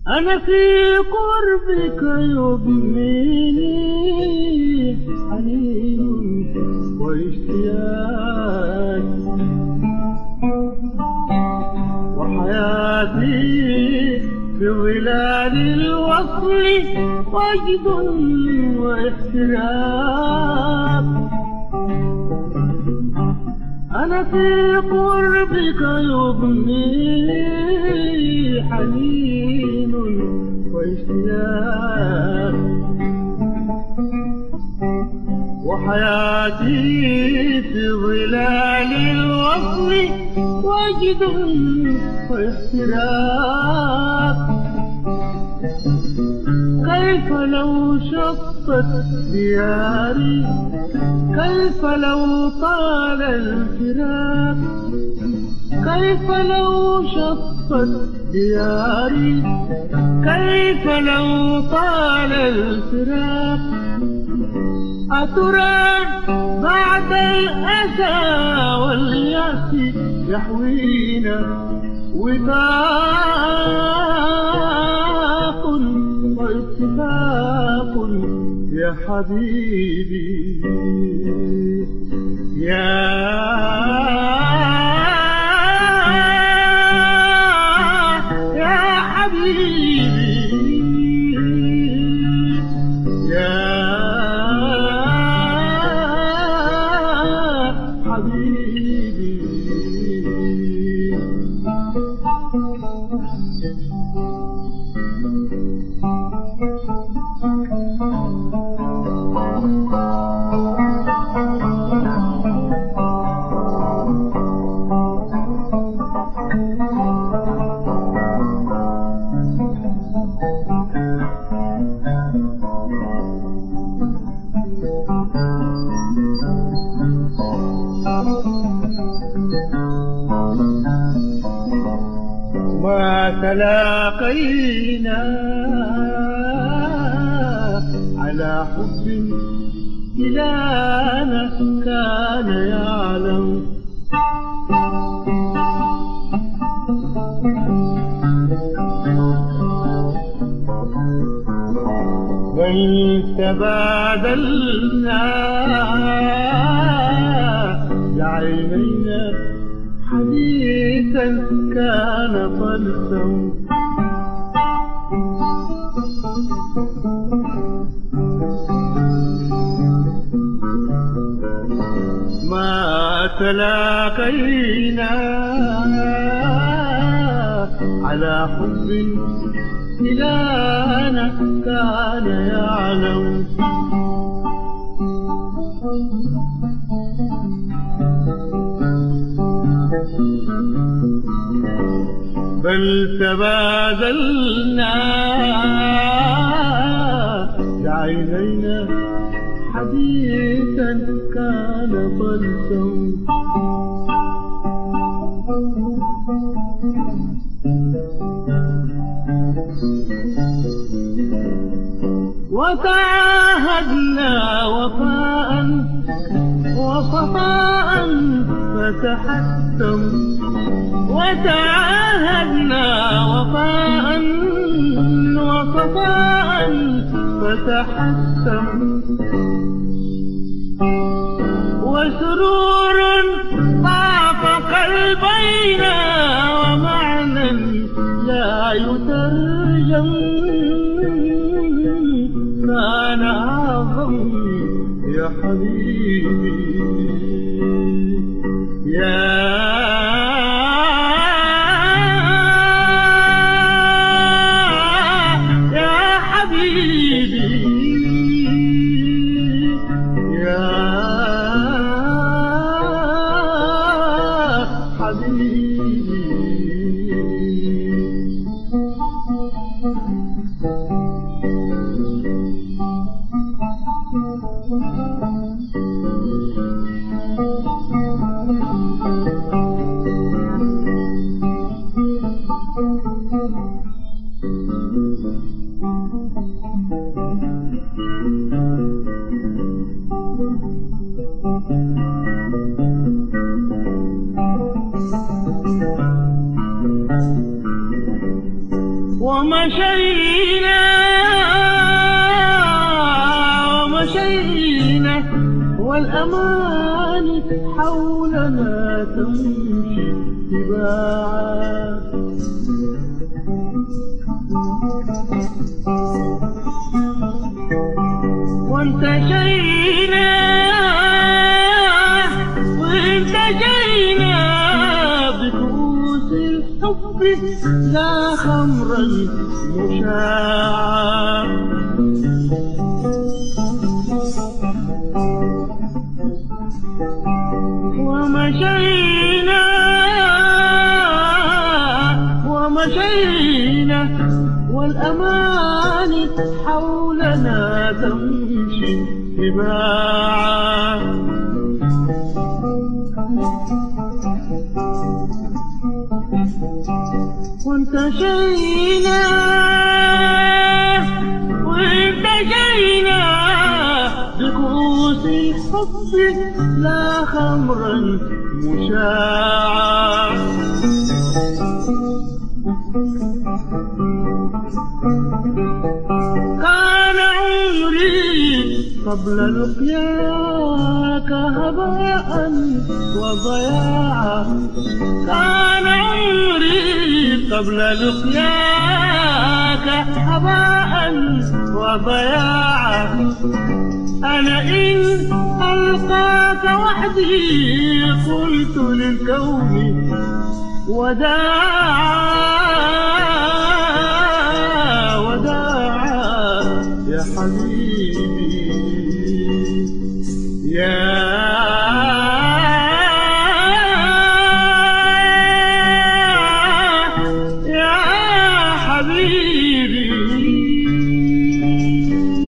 أنا في قربك يضنيني حنين واشتياق، وحياتي في ظلال الوصل وجد واحتراق. أنا في قربك يضنيني حنين واشتياق، وحياتي في ظلال الوصل وجد واحتراق. كيف لو شطت دياري، كيف لو طال الفراق، كيف لو شطت دياري، كيف لو طال الفراق. أترى بعد الأسى واليأس يحوينا وثاق واتفاق يا حبيبي يا حبيبي يا حبيبي. ما تلاقينا على حب إلهنا كان يعلم، بل تبادلنا بعينينا حديثا كان فلسا. ما تلاقينا على حب إلهنا كان يعلم، بل تبادلنا بعينينا حديثا كان فلسا. وتعاهدنا وفاء وصفاء فتحتم، وتعاهدنا وفاء وصفاء فتحتم، وسرور طاف قلبينا ومعنى لا يترجم كان أعظم يا حبيبي يا حبيبي يا حبيبي. ومشينا والأمان حولنا تمشي تباعا. وانتشينا بكؤوس الحب لا خمرا مشاعا. ومشينا والأمان حولنا تمشي تباعا. وانتشينا بكؤوس الحب لا خمرا مشاعا. كان عمري قبل لقياك هباء وضياعا. كان عمري قبل لقياك هباء وضياعا. أنا إن ألقاك وحدي قلت للكون وداعا وداعا يا حبيبي يا حبيبي